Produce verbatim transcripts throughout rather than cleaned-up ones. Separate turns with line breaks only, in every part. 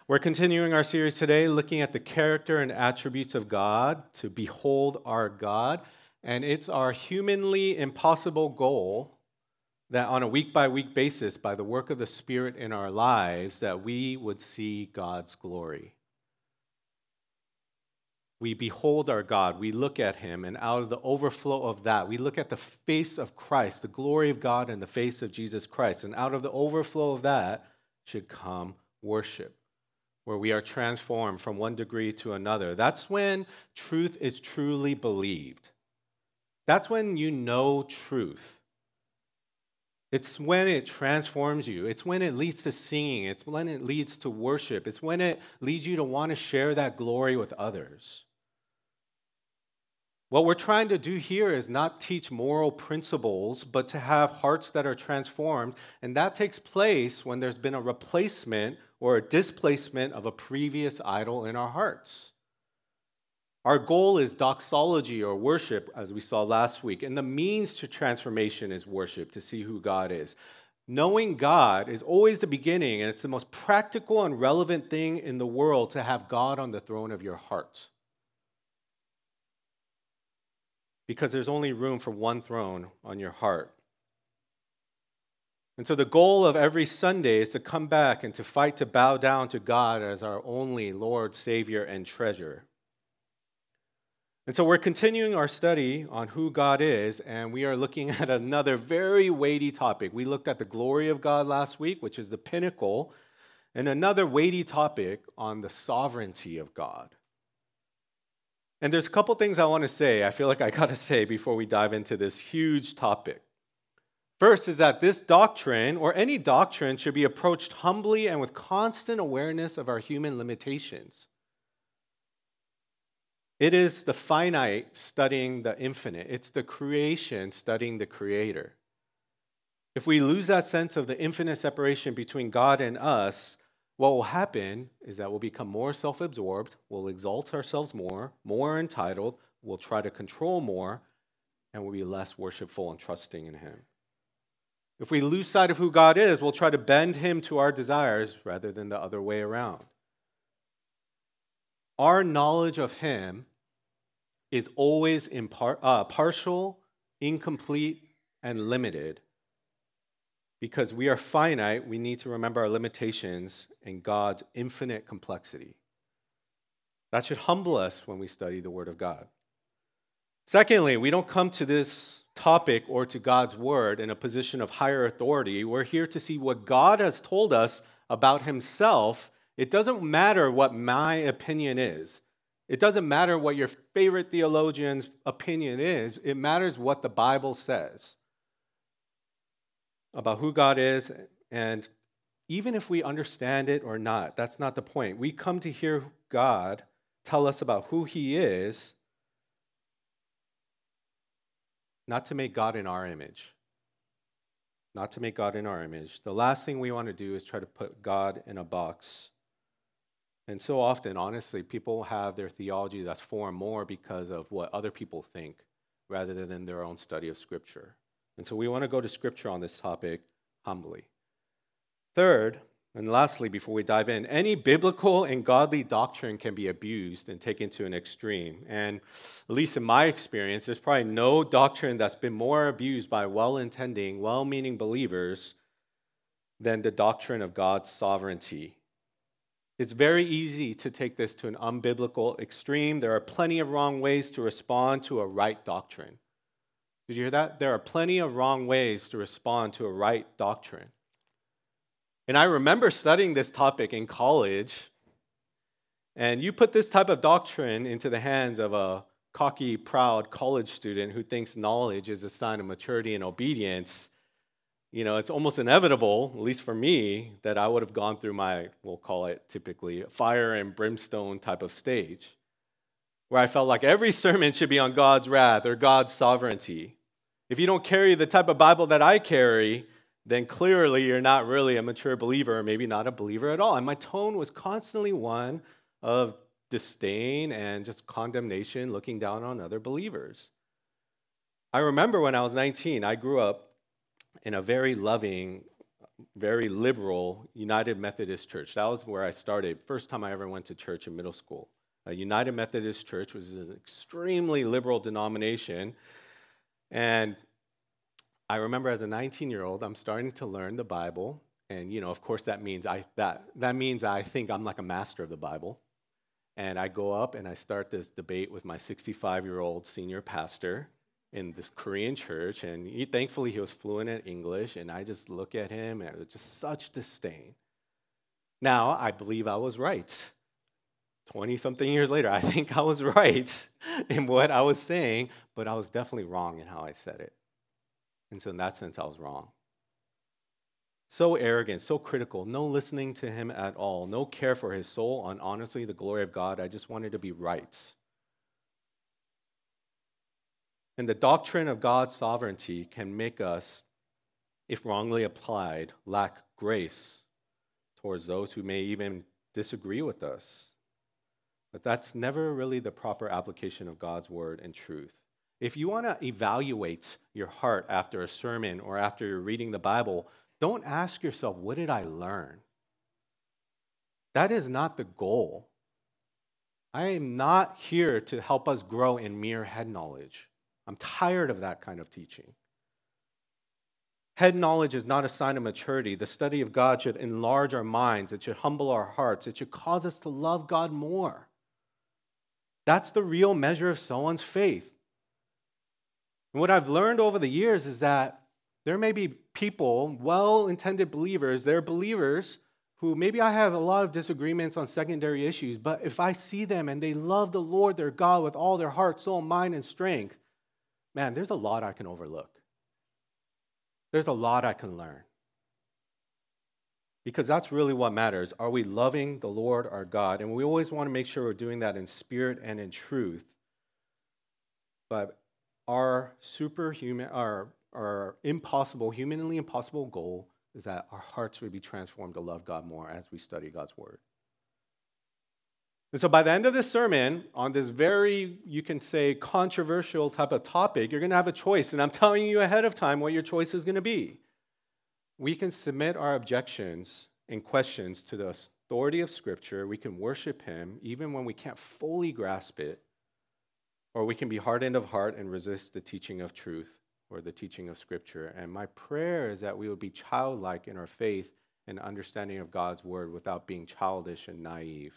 We're continuing our series today looking at the character and attributes of God, to behold our God. And it's our humanly impossible goal that on a week by week basis, by the work of the Spirit in our lives, that we would see God's glory. We behold our God, we look at him, and out of the overflow of that, we look at the face of Christ, the glory of God in the face of Jesus Christ. And out of the overflow of that should come worship, where we are transformed from one degree to another. That's when truth is truly believed. That's when you know truth. It's when it transforms you. It's when it leads to singing. It's when it leads to worship. It's when it leads you to want to share that glory with others. What we're trying to do here is not teach moral principles, but to have hearts that are transformed. And that takes place when there's been a replacement or a displacement of a previous idol in our hearts. Our goal is doxology or worship, as we saw last week. And the means to transformation is worship, to see who God is. Knowing God is always the beginning, and it's the most practical and relevant thing in the world to have God on the throne of your heart. Because there's only room for one throne on your heart. And so the goal of every Sunday is to come back and to fight to bow down to God as our only Lord, Savior, and treasure. And so we're continuing our study on who God is, and we are looking at another very weighty topic. We looked at the glory of God last week, which is the pinnacle, and another weighty topic on the sovereignty of God. And there's a couple things I want to say, I feel like I got to say before we dive into this huge topic. First is that this doctrine, or any doctrine, should be approached humbly and with constant awareness of our human limitations. It is the finite studying the infinite. It's the creation studying the Creator. If we lose that sense of the infinite separation between God and us, what will happen is that we'll become more self-absorbed, we'll exalt ourselves more, more entitled, we'll try to control more, and we'll be less worshipful and trusting in him. If we lose sight of who God is, we'll try to bend him to our desires rather than the other way around. Our knowledge of him is always impar- uh, partial, incomplete, and limited. Because we are finite, we need to remember our limitations and God's infinite complexity. That should humble us when we study the Word of God. Secondly, we don't come to this topic or to God's Word in a position of higher authority. We're here to see what God has told us about himself. It doesn't matter what my opinion is. It doesn't matter what your favorite theologian's opinion is. It matters what the Bible says about who God is, and even if we understand it or not, that's not the point. We come to hear God tell us about who he is, not to make God in our image. Not to make God in our image. The last thing we want to do is try to put God in a box. And so often, honestly, people have their theology that's formed more because of what other people think rather than their own study of Scripture. And so we want to go to Scripture on this topic humbly. Third, and lastly, before we dive in, any biblical and godly doctrine can be abused and taken to an extreme. And at least in my experience, there's probably no doctrine that's been more abused by well-intending, well-meaning believers than the doctrine of God's sovereignty. It's very easy to take this to an unbiblical extreme. There are plenty of wrong ways to respond to a right doctrine. Did you hear that? There are plenty of wrong ways to respond to a right doctrine. And I remember studying this topic in college, and you put this type of doctrine into the hands of a cocky, proud college student who thinks knowledge is a sign of maturity and obedience, you know, it's almost inevitable, at least for me, that I would have gone through my, we'll call it typically, fire and brimstone type of stage, where I felt like every sermon should be on God's wrath or God's sovereignty. If you don't carry the type of Bible that I carry, then clearly you're not really a mature believer, or maybe not a believer at all. And my tone was constantly one of disdain and just condemnation, looking down on other believers. I remember when I was nineteen, I grew up in a very loving very liberal United Methodist Church. That was where I started. First time I ever went to church in middle school. A United Methodist Church was an extremely liberal denomination. And I remember as a nineteen-year-old, I'm starting to learn the Bible. And, you know, of course, that means I, that, that means I think I'm like a master of the Bible. And I go up and I start this debate with my sixty-five-year-old senior pastor in this Korean church. And he, thankfully, he was fluent in English. And I just look at him, and it was just such disdain. Now, I believe I was right. twenty-something years later, I think I was right in what I was saying, but I was definitely wrong in how I said it. And so in that sense, I was wrong. So arrogant, so critical, no listening to him at all, no care for his soul, and honestly, the glory of God. I just wanted to be right. And the doctrine of God's sovereignty can make us, if wrongly applied, lack grace towards those who may even disagree with us. But that's never really the proper application of God's word and truth. If you want to evaluate your heart after a sermon or after you're reading the Bible, don't ask yourself, what did I learn? That is not the goal. I am not here to help us grow in mere head knowledge. I'm tired of that kind of teaching. Head knowledge is not a sign of maturity. The study of God should enlarge our minds. It should humble our hearts. It should cause us to love God more. That's the real measure of someone's faith. And what I've learned over the years is that there may be people, well-intended believers, they're believers who maybe I have a lot of disagreements on secondary issues, but if I see them and they love the Lord their God with all their heart, soul, mind, and strength, man, there's a lot I can overlook. There's a lot I can learn. Because that's really what matters. Are we loving the Lord our God? And we always want to make sure we're doing that in spirit and in truth. But our superhuman, our, our impossible, humanly impossible goal is that our hearts would be transformed to love God more as we study God's word. And so by the end of this sermon, on this very, you can say, controversial type of topic, you're going to have a choice. And I'm telling you ahead of time what your choice is going to be. We can submit our objections and questions to the authority of Scripture. We can worship Him even when we can't fully grasp it. Or we can be hardened of heart and resist the teaching of truth or the teaching of Scripture. And my prayer is that we would be childlike in our faith and understanding of God's word without being childish and naive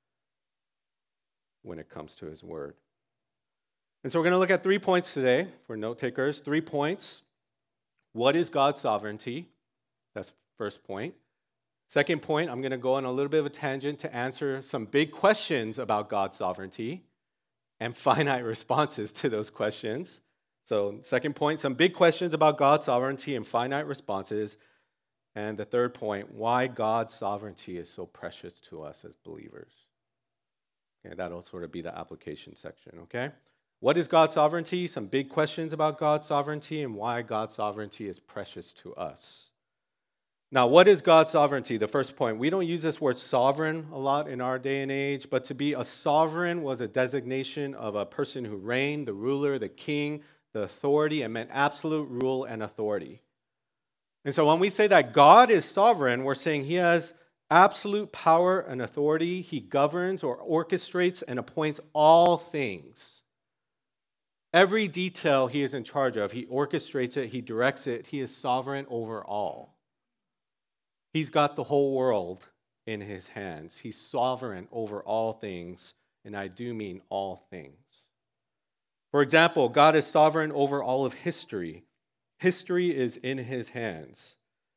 when it comes to His word. And so we're going to look at three points today for note takers. Three points. What is God's sovereignty? That's first point. Second point, I'm going to go on a little bit of a tangent to answer some big questions about God's sovereignty and finite responses to those questions. So second point, some big questions about God's sovereignty and finite responses. And the third point, why God's sovereignty is so precious to us as believers. Okay, that'll sort of be the application section, okay? What is God's sovereignty? Some big questions about God's sovereignty and why God's sovereignty is precious to us. Now, what is God's sovereignty? The first point, we don't use this word sovereign a lot in our day and age, but to be a sovereign was a designation of a person who reigned, the ruler, the king, the authority, and meant absolute rule and authority. And so when we say that God is sovereign, we're saying He has absolute power and authority. He governs or orchestrates and appoints all things. Every detail He is in charge of. He orchestrates it. He directs it. He is sovereign over all. He's got the whole world in His hands. He's sovereign over all things, and I do mean all things. For example, God is sovereign over all of history. History is in His hands.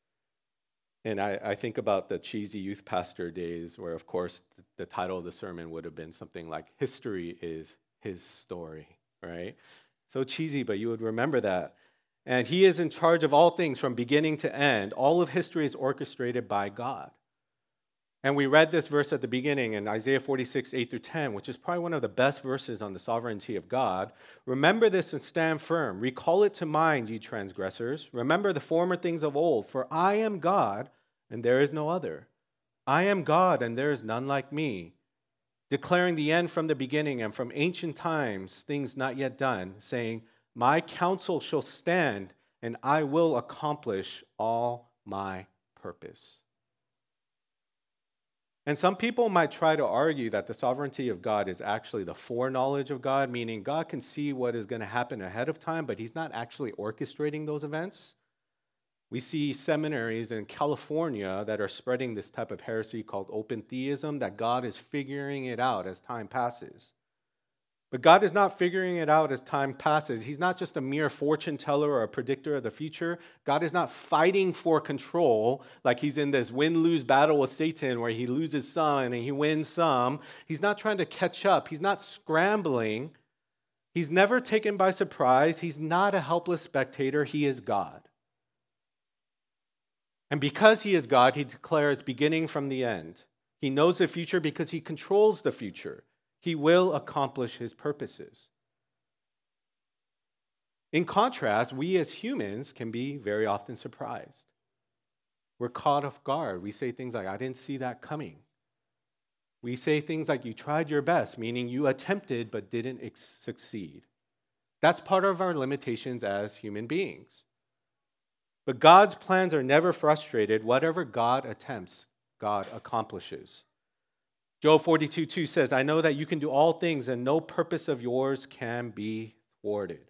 And I, I think about the cheesy youth pastor days where, of course, the, the title of the sermon would have been something like, History is His Story, right? So cheesy, but you would remember that. And He is in charge of all things from beginning to end. All of history is orchestrated by God. And we read this verse at the beginning in Isaiah forty-six, eight through ten, which is probably one of the best verses on the sovereignty of God. Remember this and stand firm. Recall it to mind, ye transgressors. Remember the former things of old. For I am God, and there is no other. I am God, and there is none like me. Declaring the end from the beginning and from ancient times, things not yet done, saying, my counsel shall stand, and I will accomplish all my purpose. And some people might try to argue that the sovereignty of God is actually the foreknowledge of God, meaning God can see what is going to happen ahead of time, but he's not actually orchestrating those events. We see seminaries in California that are spreading this type of heresy called open theism, that God is figuring it out as time passes. But God is not figuring it out as time passes. He's not just a mere fortune teller or a predictor of the future. God is not fighting for control like he's in this win-lose battle with Satan where he loses some and he wins some. He's not trying to catch up. He's not scrambling. He's never taken by surprise. He's not a helpless spectator. He is God. And because he is God, he declares beginning from the end. He knows the future because he controls the future. He will accomplish his purposes. In contrast, we as humans can be very often surprised. We're caught off guard. We say things like, I didn't see that coming. We say things like, you tried your best, meaning you attempted but didn't ex- succeed. That's part of our limitations as human beings. But God's plans are never frustrated. Whatever God attempts, God accomplishes. Job forty-two two says, I know that you can do all things and no purpose of yours can be thwarted.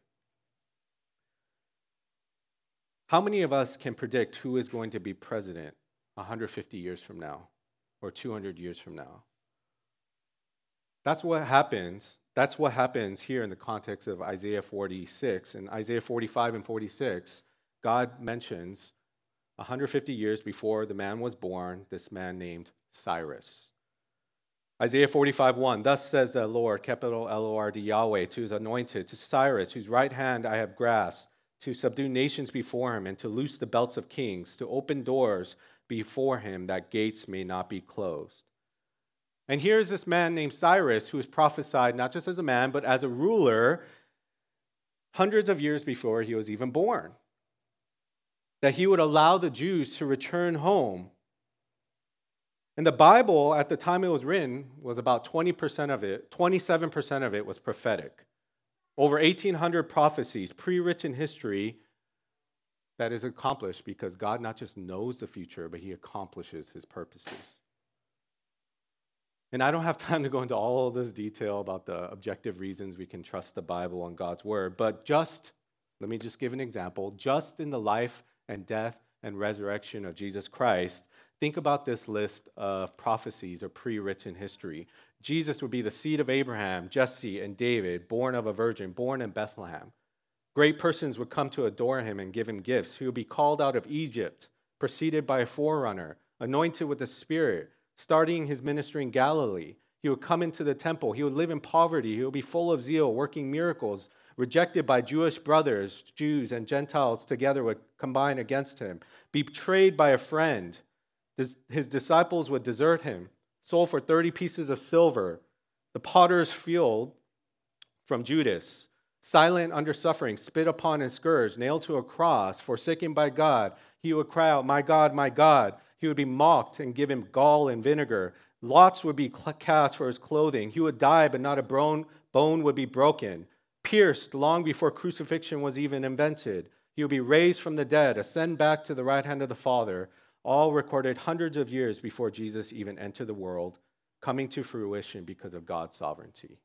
How many of us can predict who is going to be president one hundred fifty years from now or two hundred years from now? That's what happens. That's what happens here in the context of Isaiah forty-six. In Isaiah forty-five and forty-six, God mentions one hundred fifty years before the man was born, this man named Cyrus. Isaiah forty-five one, thus says the Lord, capital L O R D, Yahweh, to his anointed, to Cyrus, whose right hand I have grasped, to subdue nations before him, and to loose the belts of kings, to open doors before him, that gates may not be closed. And here's this man named Cyrus, who is prophesied not just as a man, but as a ruler, hundreds of years before he was even born. That he would allow the Jews to return home. And the Bible, at the time it was written, was about twenty percent of it, twenty-seven percent of it was prophetic. Over eighteen hundred prophecies, pre-written history that is accomplished because God not just knows the future, but he accomplishes his purposes. And I don't have time to go into all of this detail about the objective reasons we can trust the Bible and God's word, but just, let me just give an example, just in the life and death and resurrection of Jesus Christ, think about this list of prophecies or pre-written history. Jesus would be the seed of Abraham, Jesse, and David, born of a virgin, born in Bethlehem. Great persons would come to adore him and give him gifts. He would be called out of Egypt, preceded by a forerunner, anointed with the Spirit, starting his ministry in Galilee. He would come into the temple. He would live in poverty. He would be full of zeal, working miracles, rejected by Jewish brothers, Jews and Gentiles together would combine against him, betrayed by a friend. His disciples would desert him, sold for thirty pieces of silver, the potter's field from Judas, silent under suffering, spit upon and scourged, nailed to a cross, forsaken by God. He would cry out, my God, my God. He would be mocked and given gall and vinegar. Lots would be cast for his clothing. He would die, but not a bone, bone would be broken. Pierced long before crucifixion was even invented. He would be raised from the dead, ascend back to the right hand of the Father, all recorded hundreds of years before Jesus even entered the world, coming to fruition because of God's sovereignty.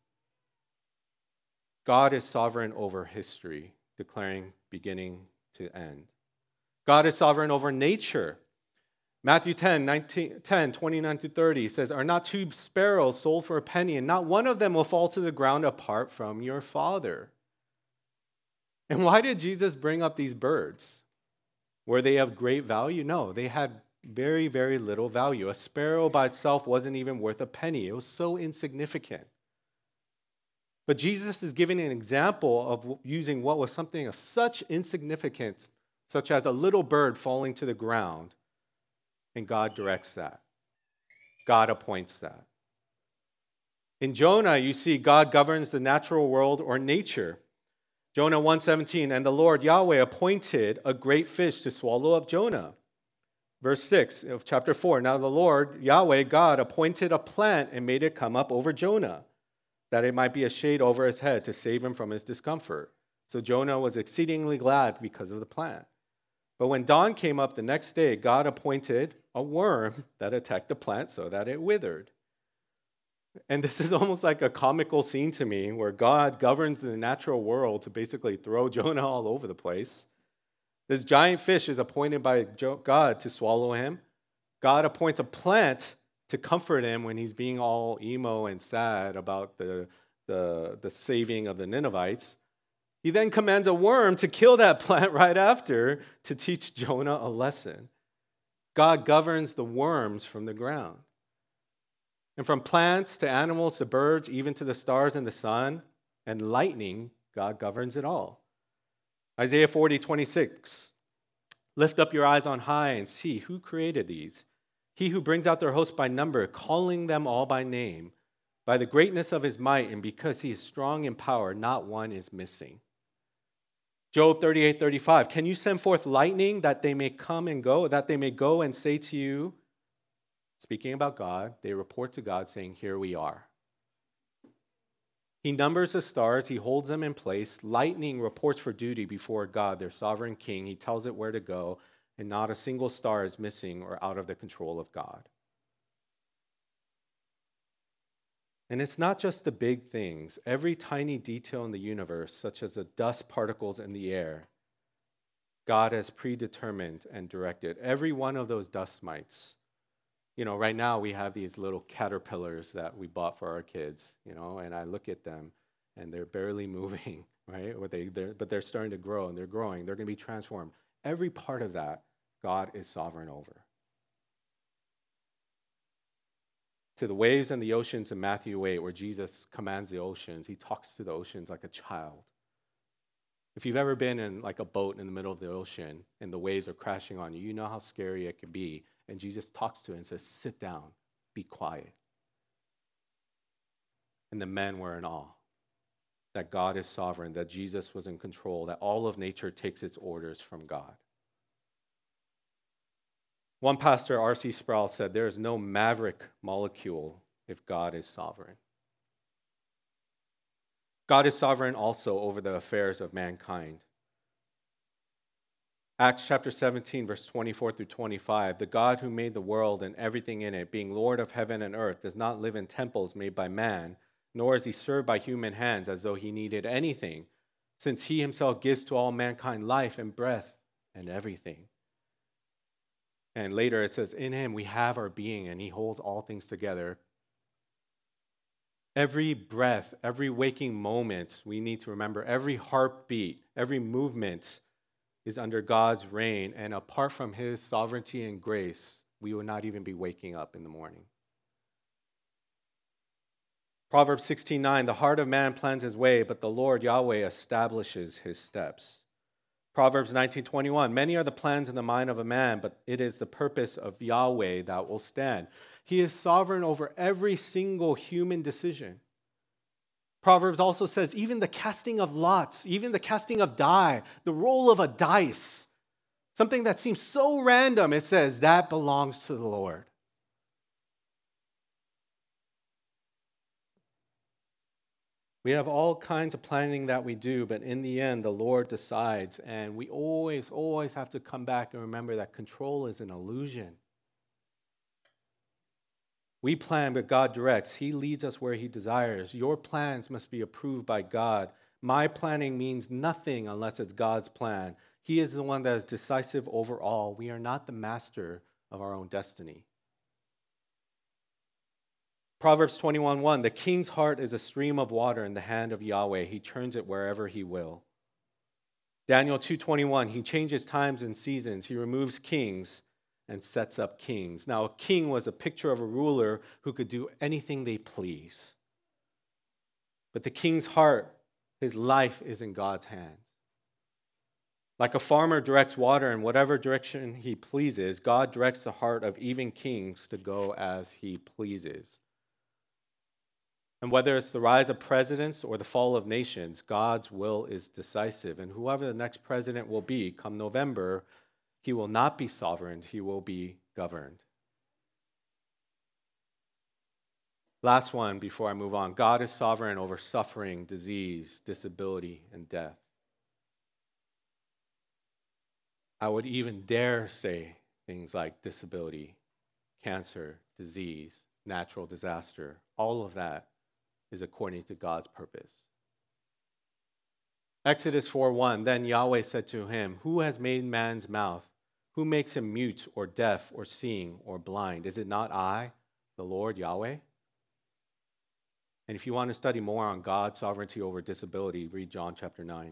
God is sovereign over history, declaring beginning to end. God is sovereign over nature. Matthew ten, nineteen, ten, twenty-nine to thirty says, are not two sparrows sold for a penny, and not one of them will fall to the ground apart from your Father? And why did Jesus bring up these birds? Were they of great value? No, they had very, very little value. A sparrow by itself wasn't even worth a penny. It was so insignificant. But Jesus is giving an example of using what was something of such insignificance, such as a little bird falling to the ground, and God directs that. God appoints that. In Jonah, you see God governs the natural world or nature. Jonah one seventeen, and the Lord Yahweh appointed a great fish to swallow up Jonah. Verse six of chapter four, now the Lord Yahweh God appointed a plant and made it come up over Jonah, that it might be a shade over his head to save him from his discomfort. So Jonah was exceedingly glad because of the plant. But when dawn came up the next day, God appointed a worm that attacked the plant so that it withered. And this is almost like a comical scene to me where God governs the natural world to basically throw Jonah all over the place. This giant fish is appointed by God to swallow him. God appoints a plant to comfort him when he's being all emo and sad about the, the, the saving of the Ninevites. He then commands a worm to kill that plant right after to teach Jonah a lesson. God governs the worms from the ground. And from plants to animals to birds, even to the stars and the sun and lightning, God governs it all. Isaiah forty, twenty-six. Lift up your eyes on high and see who created these. He who brings out their host by number, calling them all by name. By the greatness of his might and because he is strong in power, not one is missing. Job thirty-eight, thirty-five. Can you send forth lightning that they may come and go, that they may go and say to you, speaking about God, they report to God saying, here we are. He numbers the stars, he holds them in place. Lightning reports for duty before God, their sovereign king. He tells it where to go, and not a single star is missing or out of the control of God. And it's not just the big things. Every tiny detail in the universe, such as the dust particles in the air, God has predetermined and directed. Every one of those dust mites. You know, right now we have these little caterpillars that we bought for our kids, you know, and I look at them and they're barely moving, right? Or they, they're, but they're starting to grow and they're growing. They're going to be transformed. Every part of that, God is sovereign over. To the waves and the oceans in Matthew eight, where Jesus commands the oceans, he talks to the oceans like a child. If you've ever been in like a boat in the middle of the ocean and the waves are crashing on you, you know how scary it can be. And Jesus talks to it and says, sit down, be quiet. And the men were in awe that God is sovereign, that Jesus was in control, that all of nature takes its orders from God. One pastor, R C Sproul, said, there is no maverick molecule if God is sovereign. God is sovereign also over the affairs of mankind. Acts chapter seventeen, verse twenty-four through twenty-five, the God who made the world and everything in it, being Lord of heaven and earth, does not live in temples made by man, nor is he served by human hands as though he needed anything, since he himself gives to all mankind life and breath and everything. And later it says, in him we have our being, and he holds all things together. Every breath, every waking moment, we need to remember, every heartbeat, every movement is under God's reign, and apart from his sovereignty and grace, we would not even be waking up in the morning. Proverbs sixteen nine, the heart of man plans his way, but the Lord Yahweh establishes his steps. Proverbs nineteen twenty-one, many are the plans in the mind of a man, but it is the purpose of Yahweh that will stand. He is sovereign over every single human decision. Proverbs also says even the casting of lots, even the casting of die, the roll of a dice, something that seems so random, it says that belongs to the Lord. We have all kinds of planning that we do, but in the end, the Lord decides, and we always, always have to come back and remember that control is an illusion. We plan, but God directs. He leads us where he desires. Your plans must be approved by God. My planning means nothing unless it's God's plan. He is the one that is decisive over all. We are not the master of our own destiny. Proverbs twenty-one one, the king's heart is a stream of water in the hand of Yahweh. He turns it wherever he will. Daniel two twenty-one, he changes times and seasons. He removes kings and sets up kings. Now, a king was a picture of a ruler who could do anything they please. But the king's heart, his life is in God's hands. Like a farmer directs water in whatever direction he pleases, God directs the heart of even kings to go as he pleases. And whether it's the rise of presidents or the fall of nations, God's will is decisive. And whoever the next president will be come November, he will not be sovereign, he will be governed. Last one before I move on. God is sovereign over suffering, disease, disability, and death. I would even dare say things like disability, cancer, disease, natural disaster. All of that is according to God's purpose. Exodus four one, then Yahweh said to him, who has made man's mouth? Who makes him mute or deaf or seeing or blind? Is it not I, the Lord Yahweh? And if you want to study more on God's sovereignty over disability, read John chapter nine.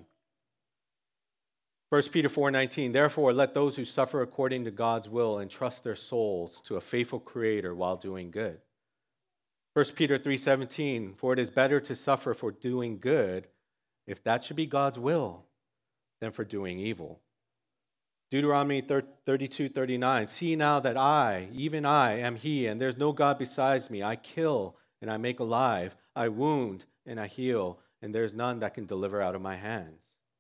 First Peter four nineteen, therefore let those who suffer according to God's will entrust their souls to a faithful Creator while doing good. First Peter three seventeen, for it is better to suffer for doing good, if that should be God's will, than for doing evil. Deuteronomy thirty-two thirty-nine, see now that I, even I, am He, and there's no God besides me. I kill and I make alive, I wound and I heal, and there's none that can deliver out of my hands.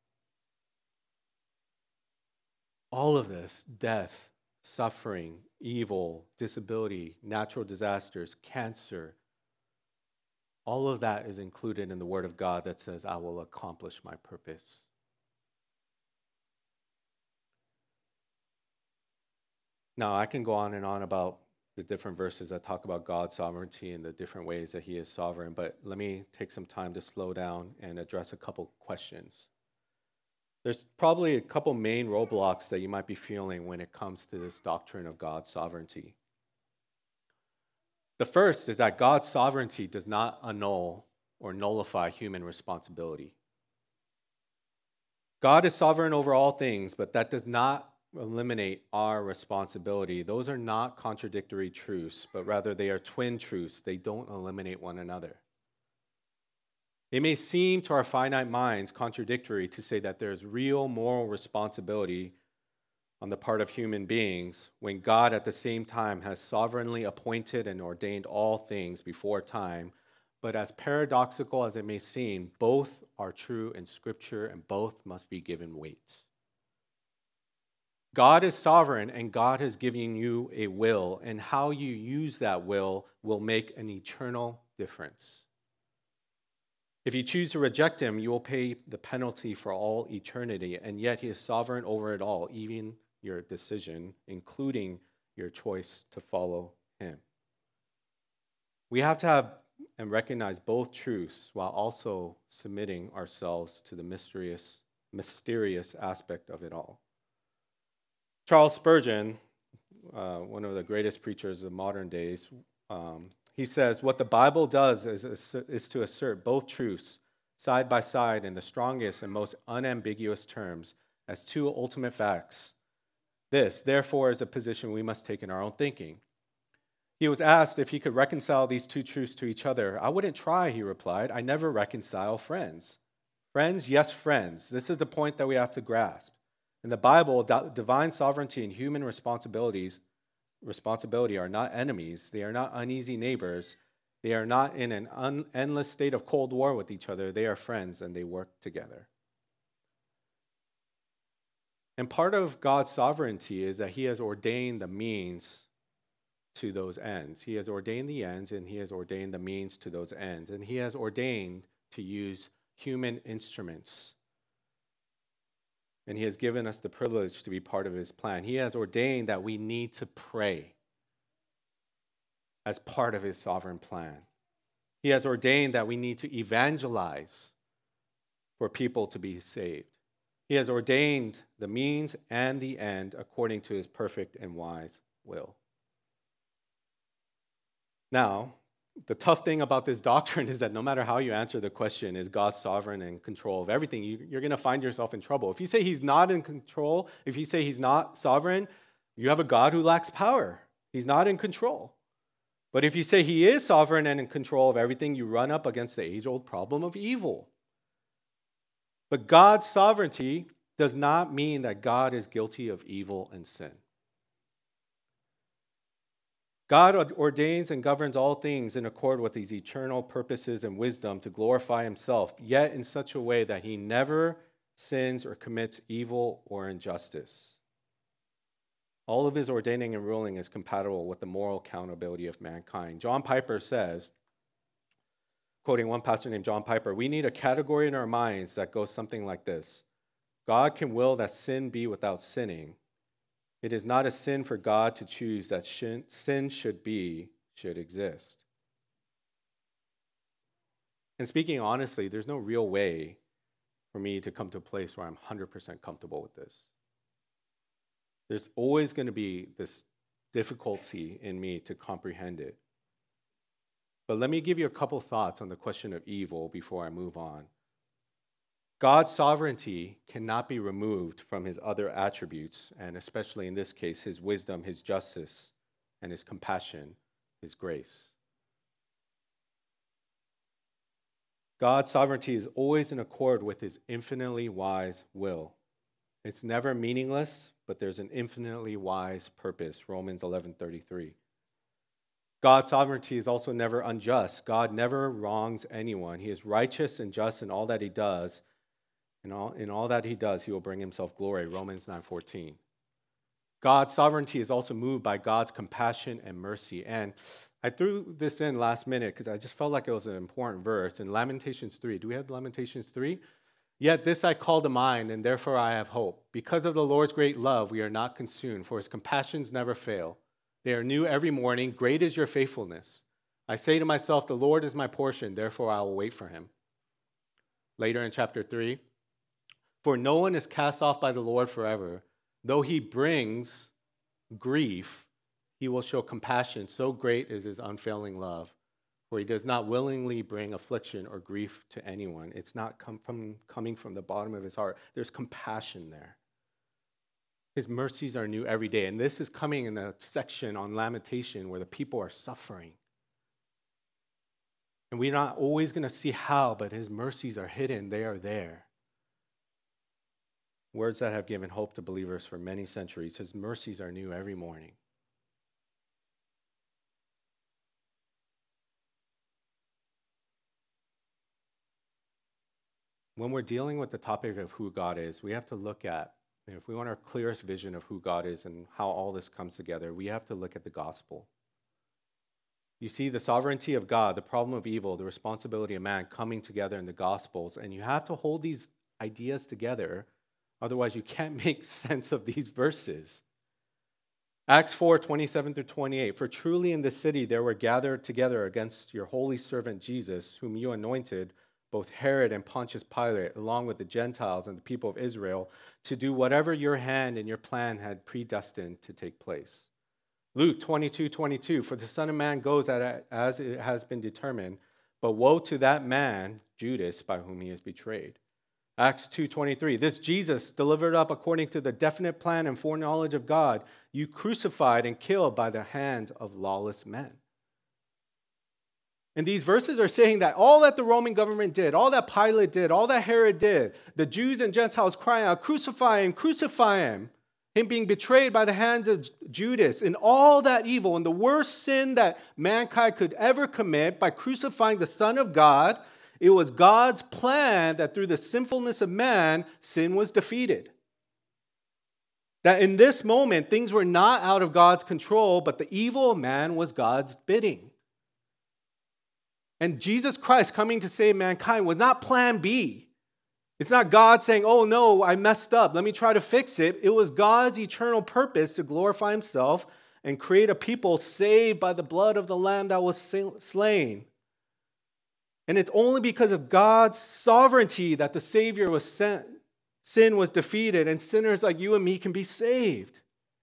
All of this, death, suffering, evil, disability, natural disasters, cancer, all of that is included in the Word of God that says, I will accomplish my purpose. Now, I can go on and on about the different verses that talk about God's sovereignty and the different ways that He is sovereign, but let me take some time to slow down and address a couple questions. There's probably a couple main roadblocks that you might be feeling when it comes to this doctrine of God's sovereignty. The first is that God's sovereignty does not annul or nullify human responsibility. God is sovereign over all things, but that does not eliminate our responsibility. Those are not contradictory truths, but rather they are twin truths. They don't eliminate one another. It may seem to our finite minds contradictory to say that there's real moral responsibility on the part of human beings when God at the same time has sovereignly appointed and ordained all things before time. But as paradoxical as it may seem, both are true in Scripture and both must be given weight. God is sovereign and God has given you a will, and how you use that will will make an eternal difference. If you choose to reject Him, you will pay the penalty for all eternity, and yet He is sovereign over it all, even your decision, including your choice to follow Him. We have to have and recognize both truths while also submitting ourselves to the mysterious, mysterious aspect of it all. Charles Spurgeon, uh, one of the greatest preachers of modern days, um, he says, what the Bible does is, is to assert both truths side by side in the strongest and most unambiguous terms as two ultimate facts. This, therefore, is a position we must take in our own thinking. He was asked if he could reconcile these two truths to each other. I wouldn't try, he replied. I never reconcile friends. Friends, yes, friends. This is the point that we have to grasp. In the Bible, divine sovereignty and human responsibilities responsibility are not enemies. They are not uneasy neighbors. They are not in an un- endless state of cold war with each other. They are friends and they work together. And part of God's sovereignty is that He has ordained the means to those ends. He has ordained the ends and He has ordained the means to those ends. And He has ordained to use human instruments. And He has given us the privilege to be part of His plan. He has ordained that we need to pray as part of His sovereign plan. He has ordained that we need to evangelize for people to be saved. He has ordained the means and the end according to His perfect and wise will. Now, the tough thing about this doctrine is that no matter how you answer the question, is God sovereign and in control of everything, you, you're going to find yourself in trouble. If you say He's not in control, if you say He's not sovereign, you have a God who lacks power. He's not in control. But if you say He is sovereign and in control of everything, you run up against the age-old problem of evil. But God's sovereignty does not mean that God is guilty of evil and sin. God ordains and governs all things in accord with His eternal purposes and wisdom to glorify Himself, yet in such a way that He never sins or commits evil or injustice. All of His ordaining and ruling is compatible with the moral accountability of mankind. John Piper says, quoting one pastor named John Piper, we need a category in our minds that goes something like this. God can will that sin be without sinning, it is not a sin for God to choose that sin should be, should exist. And speaking honestly, there's no real way for me to come to a place where I'm one hundred percent comfortable with this. There's always going to be this difficulty in me to comprehend it. But let me give you a couple thoughts on the question of evil before I move on. God's sovereignty cannot be removed from his other attributes, and especially in this case, his wisdom, his justice, and his compassion, his grace. God's sovereignty is always in accord with his infinitely wise will. It's never meaningless, but there's an infinitely wise purpose, Romans eleven thirty-three. God's sovereignty is also never unjust. God never wrongs anyone. He is righteous and just in all that he does. In all, in all that he does, he will bring himself glory, Romans nine fourteen. God's sovereignty is also moved by God's compassion and mercy. And I threw this in last minute because I just felt like it was an important verse. In Lamentations three, do we have Lamentations three? Yet this I call to mind, and therefore I have hope. Because of the Lord's great love, we are not consumed, for his compassions never fail. They are new every morning. Great is your faithfulness. I say to myself, the Lord is my portion, therefore I will wait for him. Later in chapter three, for no one is cast off by the Lord forever. Though he brings grief, he will show compassion. So great is his unfailing love. For he does not willingly bring affliction or grief to anyone. It's not come from, coming from the bottom of his heart. There's compassion there. His mercies are new every day. And this is coming in the section on lamentation where the people are suffering. And we're not always going to see how, but his mercies are hidden. They are there. Words that have given hope to believers for many centuries. His mercies are new every morning. When we're dealing with the topic of who God is, we have to look at, if we want our clearest vision of who God is and how all this comes together, we have to look at the gospel. You see the sovereignty of God, the problem of evil, the responsibility of man coming together in the gospels, and you have to hold these ideas together, otherwise you can't make sense of these verses. Acts four, twenty-seven through twenty-eight, for truly in this city there were gathered together against your holy servant Jesus, whom you anointed, both Herod and Pontius Pilate, along with the Gentiles and the people of Israel, to do whatever your hand and your plan had predestined to take place. Luke twenty-two, twenty-two, for the Son of Man goes as it has been determined, but woe to that man, Judas, by whom he is betrayed. Acts two, twenty-three, this Jesus, delivered up according to the definite plan and foreknowledge of God, you crucified and killed by the hands of lawless men. And these verses are saying that all that the Roman government did, all that Pilate did, all that Herod did, the Jews and Gentiles crying out, crucify him, crucify him, him being betrayed by the hands of Judas, and all that evil and the worst sin that mankind could ever commit by crucifying the Son of God, it was God's plan that through the sinfulness of man, sin was defeated. That in this moment, things were not out of God's control, but the evil of man was God's bidding. And Jesus Christ coming to save mankind was not plan B. It's not God saying, oh no, I messed up, let me try to fix it. It was God's eternal purpose to glorify himself and create a people saved by the blood of the Lamb that was slain. And it's only because of God's sovereignty that the Savior was sent. Sin was defeated and sinners like you and me can be saved.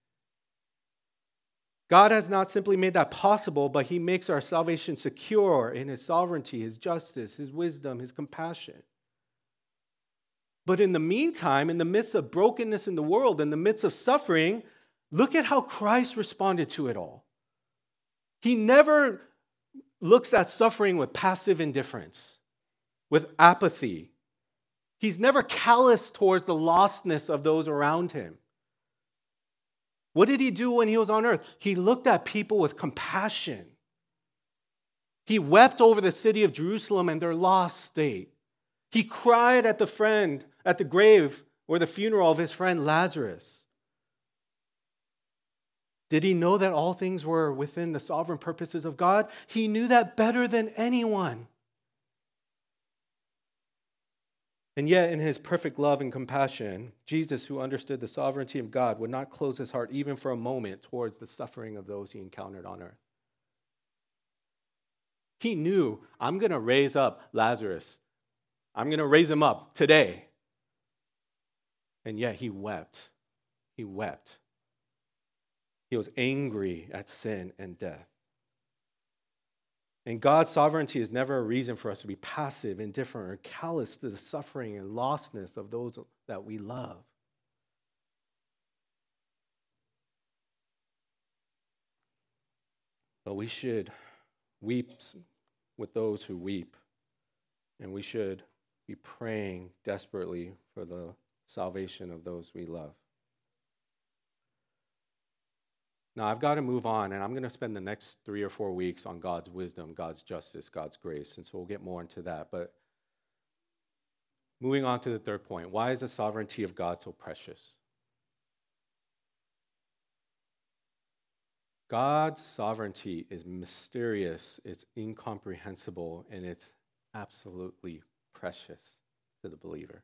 God has not simply made that possible, but he makes our salvation secure in his sovereignty, his justice, his wisdom, his compassion. But in the meantime, in the midst of brokenness in the world, in the midst of suffering, look at how Christ responded to it all. He never looks at suffering with passive indifference, with apathy. He's never callous towards the lostness of those around him. What did he do when he was on earth? He looked at people with compassion. He wept over the city of Jerusalem and their lost state. He cried at the friend, at the grave or the funeral of his friend Lazarus. Did he know that all things were within the sovereign purposes of God? He knew that better than anyone. And yet, in his perfect love and compassion, Jesus, who understood the sovereignty of God, would not close his heart even for a moment towards the suffering of those he encountered on earth. He knew, I'm going to raise up Lazarus. I'm going to raise him up today. And yet he wept. He wept. He was angry at sin and death. And God's sovereignty is never a reason for us to be passive, indifferent, or callous to the suffering and lostness of those that we love. But we should weep with those who weep, and we should be praying desperately for the salvation of those we love. Now, I've got to move on, and I'm going to spend the next three or four weeks on God's wisdom, God's justice, God's grace, and so we'll get more into that. But moving on to the third point, why is the sovereignty of God so precious? God's sovereignty is mysterious, it's incomprehensible, and it's absolutely precious to the believer.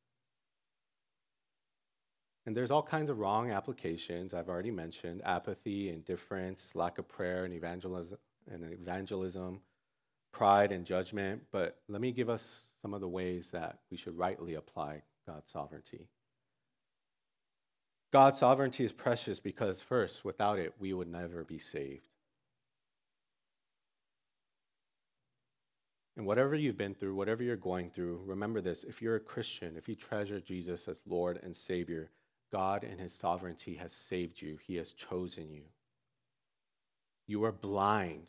And there's all kinds of wrong applications I've already mentioned: apathy, indifference, lack of prayer and evangelism, and evangelism, pride and judgment. But let me give us some of the ways that we should rightly apply God's sovereignty. God's sovereignty is precious because, first, without it, we would never be saved. And whatever you've been through, whatever you're going through, remember this: if you're a Christian, if you treasure Jesus as Lord and Savior, God in his sovereignty has saved you. He has chosen you. You were blind,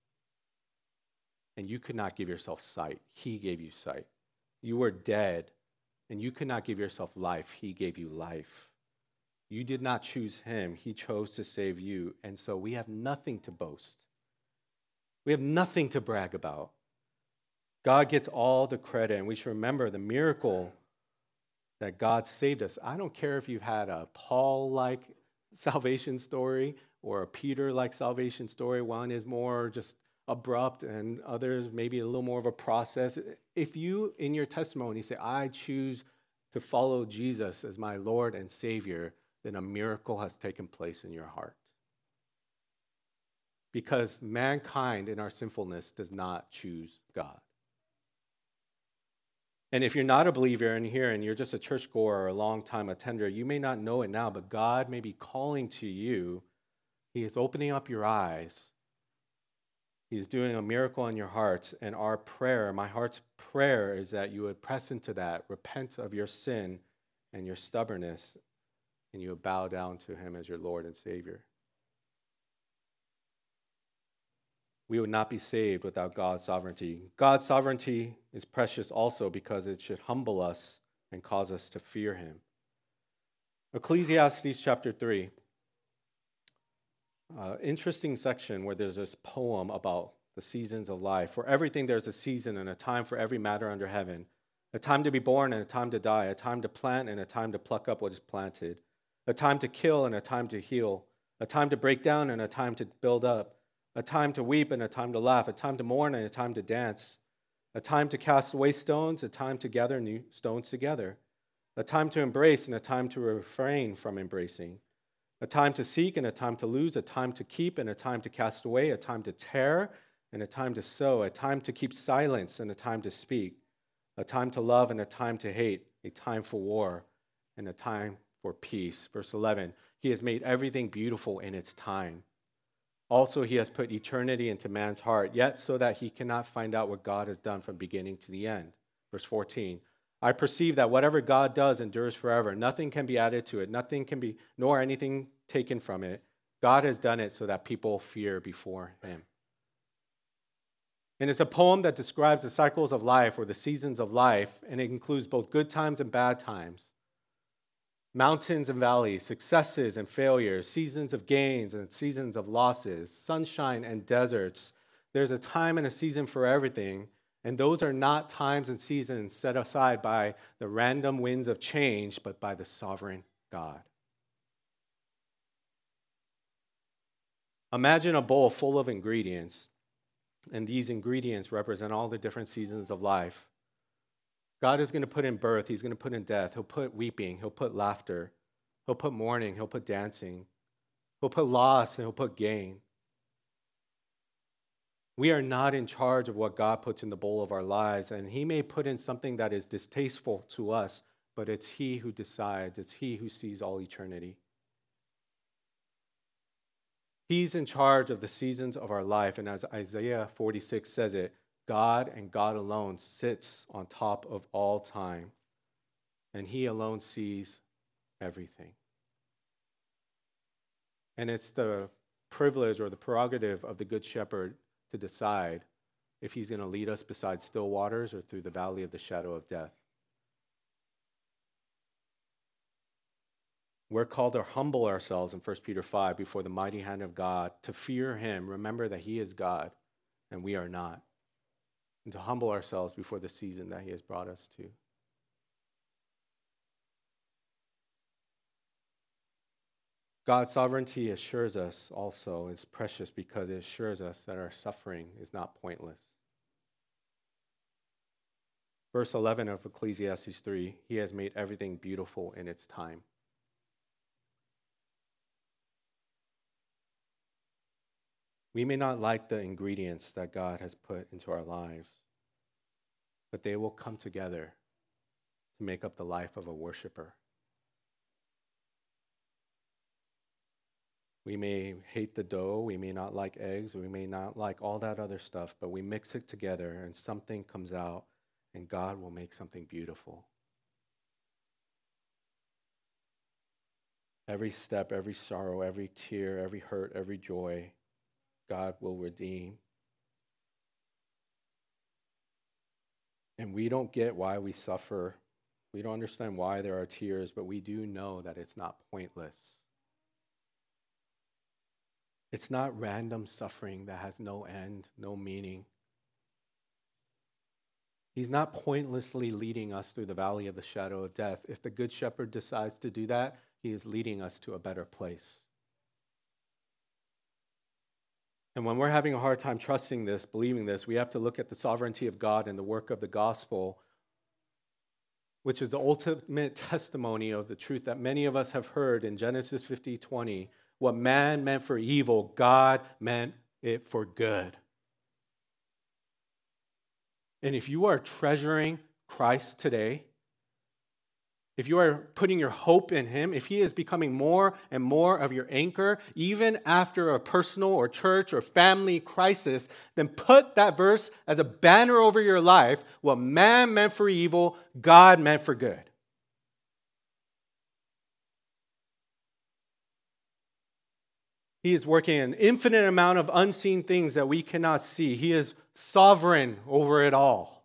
and you could not give yourself sight. He gave you sight. You were dead, and you could not give yourself life. He gave you life. You did not choose him. He chose to save you. And so we have nothing to boast. We have nothing to brag about. God gets all the credit, and we should remember the miracle that God saved us. I don't care if you've had a Paul-like salvation story or a Peter-like salvation story. One is more just abrupt and others maybe a little more of a process. If you, in your testimony, say, I choose to follow Jesus as my Lord and Savior, then a miracle has taken place in your heart. Because mankind in our sinfulness does not choose God. And if you're not a believer in here and you're just a churchgoer or a long-time attender, you may not know it now, but God may be calling to you. He is opening up your eyes. He's doing a miracle in your heart. And our prayer, my heart's prayer, is that you would press into that, repent of your sin and your stubbornness, and you would bow down to him as your Lord and Savior. We would not be saved without God's sovereignty. God's sovereignty is precious also because it should humble us and cause us to fear him. Ecclesiastes chapter three. Uh, interesting section where there's this poem about the seasons of life. For everything there's a season and a time for every matter under heaven. A time to be born and a time to die. A time to plant and a time to pluck up what is planted. A time to kill and a time to heal. A time to break down and a time to build up. A time to weep and a time to laugh, a time to mourn and a time to dance, a time to cast away stones, a time to gather new stones together, a time to embrace and a time to refrain from embracing, a time to seek and a time to lose, a time to keep and a time to cast away, a time to tear and a time to sow, a time to keep silence and a time to speak, a time to love and a time to hate, a time for war and a time for peace. Verse eleven, he has made everything beautiful in its time. Also, he has put eternity into man's heart, yet so that he cannot find out what God has done from beginning to the end. Verse fourteen, I perceive that whatever God does endures forever. Nothing can be added to it, nothing can be, nor anything taken from it. God has done it so that people fear before him. And it's a poem that describes the cycles of life or the seasons of life, and it includes both good times and bad times. Mountains and valleys, successes and failures, seasons of gains and seasons of losses, sunshine and deserts. There's a time and a season for everything, and those are not times and seasons set aside by the random winds of change, but by the sovereign God. Imagine a bowl full of ingredients, and these ingredients represent all the different seasons of life. God is going to put in birth. He's going to put in death. He'll put weeping. He'll put laughter. He'll put mourning. He'll put dancing. He'll put loss and he'll put gain. We are not in charge of what God puts in the bowl of our lives, and he may put in something that is distasteful to us, but it's he who decides. It's he who sees all eternity. He's in charge of the seasons of our life, and as Isaiah forty-six says it, God and God alone sits on top of all time, and he alone sees everything. And it's the privilege or the prerogative of the Good Shepherd to decide if he's going to lead us beside still waters or through the valley of the shadow of death. We're called to humble ourselves in First Peter five before the mighty hand of God, to fear him, remember that he is God and we are not, and to humble ourselves before the season that he has brought us to. God's sovereignty assures us also is precious because it assures us that our suffering is not pointless. Verse eleven of Ecclesiastes three, he has made everything beautiful in its time. We may not like the ingredients that God has put into our lives, but they will come together to make up the life of a worshiper. We may hate the dough, we may not like eggs, we may not like all that other stuff, but we mix it together and something comes out, and God will make something beautiful. Every step, every sorrow, every tear, every hurt, every joy, God will redeem. And we don't get why we suffer. We don't understand why there are tears, but we do know that it's not pointless. It's not random suffering that has no end, no meaning. He's not pointlessly leading us through the valley of the shadow of death. If the Good Shepherd decides to do that, he is leading us to a better place. And when we're having a hard time trusting this, believing this, we have to look at the sovereignty of God and the work of the gospel, which is the ultimate testimony of the truth that many of us have heard in Genesis fifty twenty. What man meant for evil, God meant it for good. And if you are treasuring Christ today, if you are putting your hope in him, if he is becoming more and more of your anchor, even after a personal or church or family crisis, then put that verse as a banner over your life. What man meant for evil, God meant for good. He is working an infinite amount of unseen things that we cannot see. He is sovereign over it all.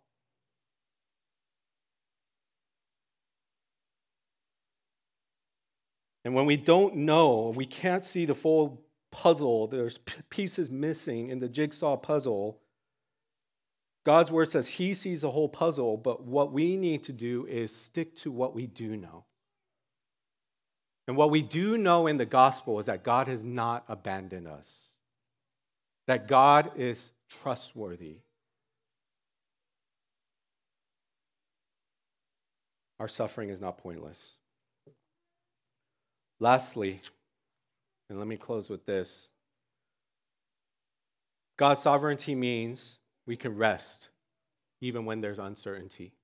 And when we don't know, we can't see the full puzzle, there's pieces missing in the jigsaw puzzle. God's word says he sees the whole puzzle, but what we need to do is stick to what we do know. And what we do know in the gospel is that God has not abandoned us, that God is trustworthy. Our suffering is not pointless. Lastly, and let me close with this, God's sovereignty means we can rest even when there's uncertainty.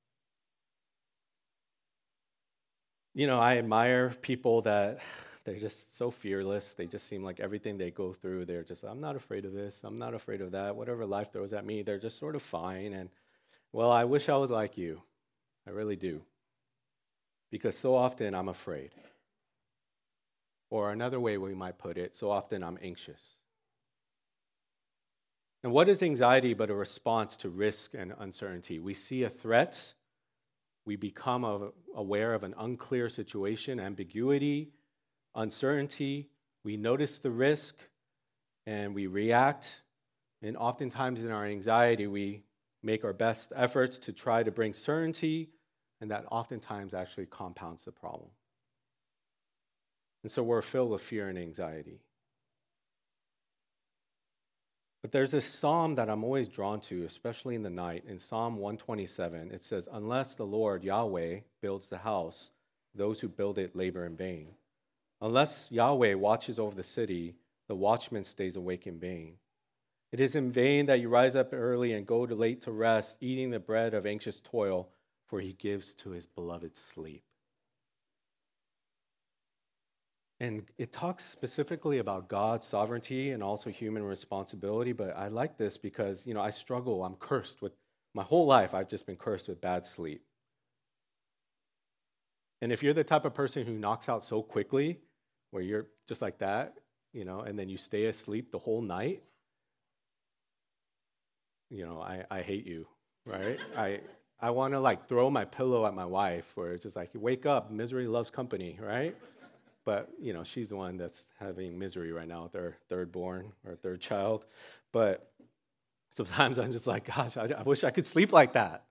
You know, I admire people that they're just so fearless. They just seem like everything they go through, they're just, I'm not afraid of this. I'm not afraid of that. Whatever life throws at me, they're just sort of fine. And, well, I wish I was like you. I really do. Because so often I'm afraid. Or another way we might put it, so often I'm anxious. And what is anxiety but a response to risk and uncertainty? We see a threat. We become aware of an unclear situation, ambiguity, uncertainty. We notice the risk and we react. And oftentimes in our anxiety, we make our best efforts to try to bring certainty, and that oftentimes actually compounds the problem. And so we're filled with fear and anxiety. But there's this psalm that I'm always drawn to, especially in the night. In Psalm one twenty-seven, it says, "Unless the Lord Yahweh builds the house, those who build it labor in vain. Unless Yahweh watches over the city, the watchman stays awake in vain. It is in vain that you rise up early and go to late to rest, eating the bread of anxious toil, for he gives to his beloved sleep." And it talks specifically about God's sovereignty and also human responsibility. But I like this because, you know, I struggle. I'm cursed with my whole life. I've just been cursed with bad sleep. And if you're the type of person who knocks out so quickly, where you're just like that, you know, and then you stay asleep the whole night, you know, I, I hate you, right? I I want to like throw my pillow at my wife, where it's just like, wake up, misery loves company, right? But, you know, she's the one that's having misery right now with her third born or third child. But sometimes I'm just like, gosh, I, I wish I could sleep like that.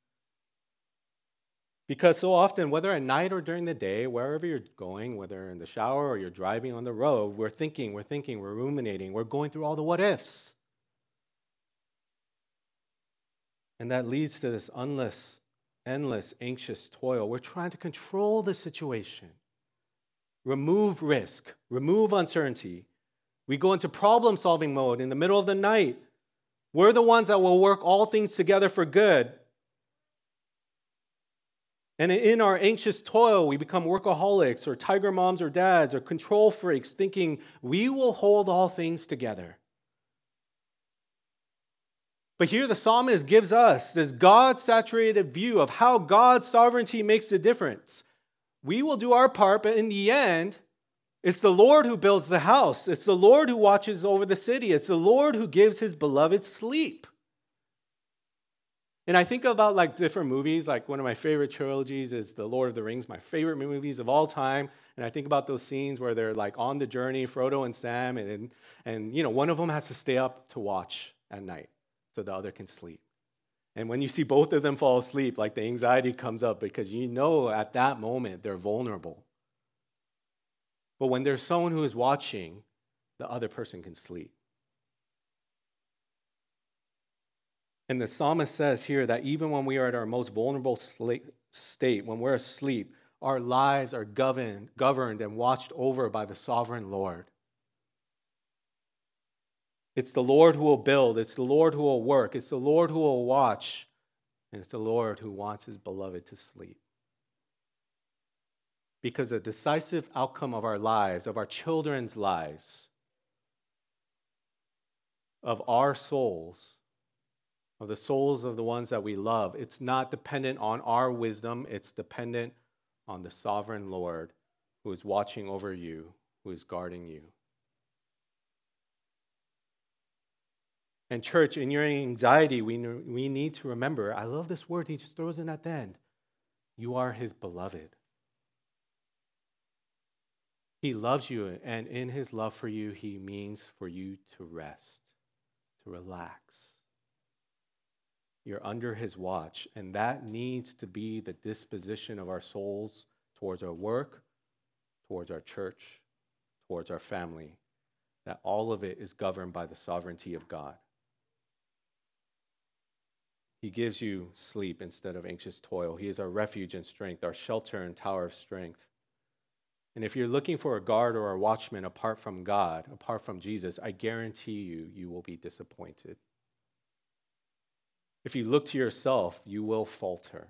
Because so often, whether at night or during the day, wherever you're going, whether in the shower or you're driving on the road, we're thinking, we're thinking, we're ruminating, we're going through all the what ifs. And that leads to this endless, endless, anxious toil. We're trying to control the situation. Remove risk, remove uncertainty. We go into problem solving mode in the middle of the night. We're the ones that will work all things together for good. And in our anxious toil, we become workaholics or tiger moms or dads or control freaks, thinking we will hold all things together. But here the psalmist gives us this God-saturated view of how God's sovereignty makes a difference. We will do our part, but in the end, it's the Lord who builds the house. It's the Lord who watches over the city. It's the Lord who gives his beloved sleep. And I think about like different movies, like one of my favorite trilogies is The Lord of the Rings, my favorite movies of all time. And I think about those scenes where they're like on the journey, Frodo and Sam, and, and you know, one of them has to stay up to watch at night so the other can sleep. And when you see both of them fall asleep, like the anxiety comes up because you know at that moment they're vulnerable. But when there's someone who is watching, the other person can sleep. And the psalmist says here that even when we are at our most vulnerable state, when we're asleep, our lives are governed, governed and watched over by the sovereign Lord. It's the Lord who will build. It's the Lord who will work. It's the Lord who will watch. And it's the Lord who wants his beloved to sleep. Because the decisive outcome of our lives, of our children's lives, of our souls, of the souls of the ones that we love, it's not dependent on our wisdom. It's dependent on the sovereign Lord who is watching over you, who is guarding you. And church, in your anxiety, we, we need to remember, I love this word he just throws in at the end. You are his beloved. He loves you, and in his love for you, he means for you to rest, to relax. You're under his watch, and that needs to be the disposition of our souls towards our work, towards our church, towards our family, that all of it is governed by the sovereignty of God. He gives you sleep instead of anxious toil. He is our refuge and strength, our shelter and tower of strength. And if you're looking for a guard or a watchman apart from God, apart from Jesus, I guarantee you, you will be disappointed. If you look to yourself, you will falter.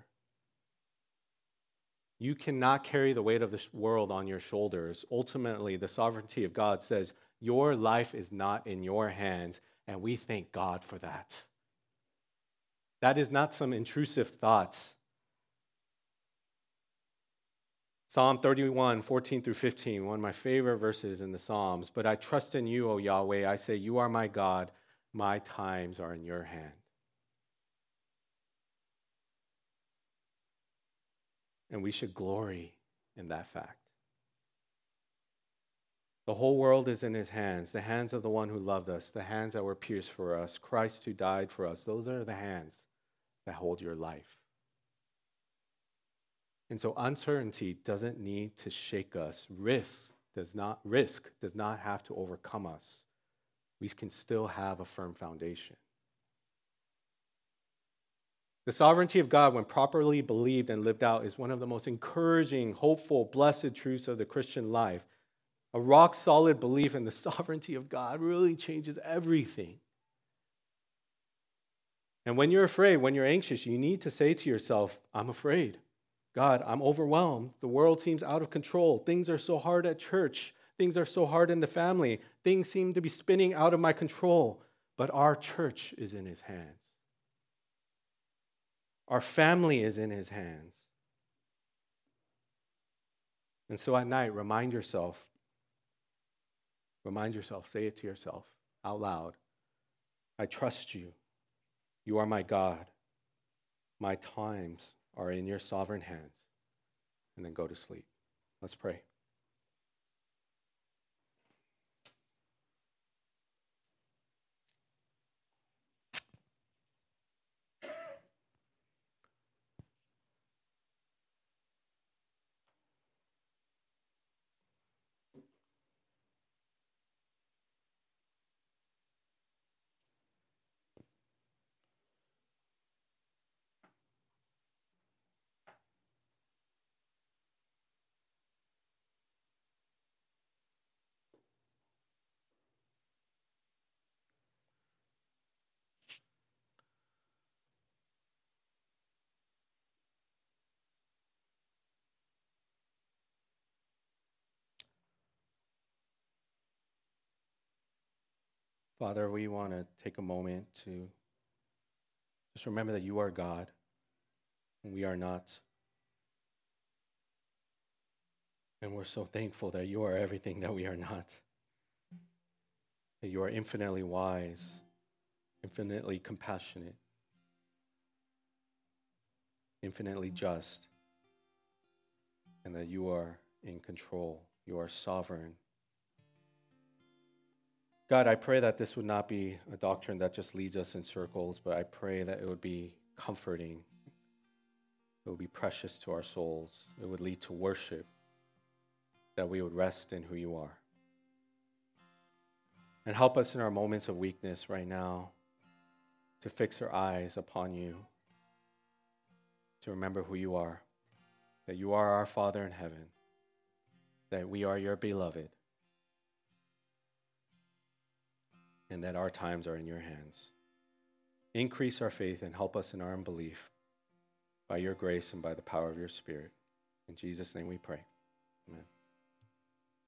You cannot carry the weight of this world on your shoulders. Ultimately, the sovereignty of God says, your life is not in your hands, and we thank God for that. That is not some intrusive thoughts. Psalm thirty-one, fourteen through fifteen, one of my favorite verses in the Psalms. But I trust in you, O Yahweh. I say, you are my God. My times are in your hand. And we should glory in that fact. The whole world is in his hands, the hands of the one who loved us, the hands that were pierced for us, Christ who died for us. Those are the hands that hold your life. And so uncertainty doesn't need to shake us. Risk does not, risk does not have to overcome us. we can still have a firm foundation. The sovereignty of God, when properly believed and lived out, is one of the most encouraging, hopeful, blessed truths of the Christian life. A rock-solid belief in the sovereignty of God really changes everything. And when you're afraid, when you're anxious, you need to say to yourself, I'm afraid. God, I'm overwhelmed. The world seems out of control. Things are so hard at church. Things are so hard in the family. Things seem to be spinning out of my control. But our church is in his hands. Our family is in his hands. And so at night, remind yourself, remind yourself, say it to yourself out loud. I trust you. You are my God. My times are in your sovereign hands. And then go to sleep. Let's pray. Father, we want to take a moment to just remember that you are God and we are not. And we're so thankful that you are everything that we are not. That you are infinitely wise, infinitely compassionate, infinitely just, and that you are in control. You are sovereign. God, I pray that this would not be a doctrine that just leads us in circles, but I pray that it would be comforting. It would be precious to our souls. It would lead to worship, that we would rest in who you are. And help us in our moments of weakness right now to fix our eyes upon you, to remember who you are, that you are our Father in heaven, that we are your beloved, and that our times are in your hands. Increase our faith and help us in our unbelief by your grace and by the power of your Spirit. In Jesus' name we pray. Amen.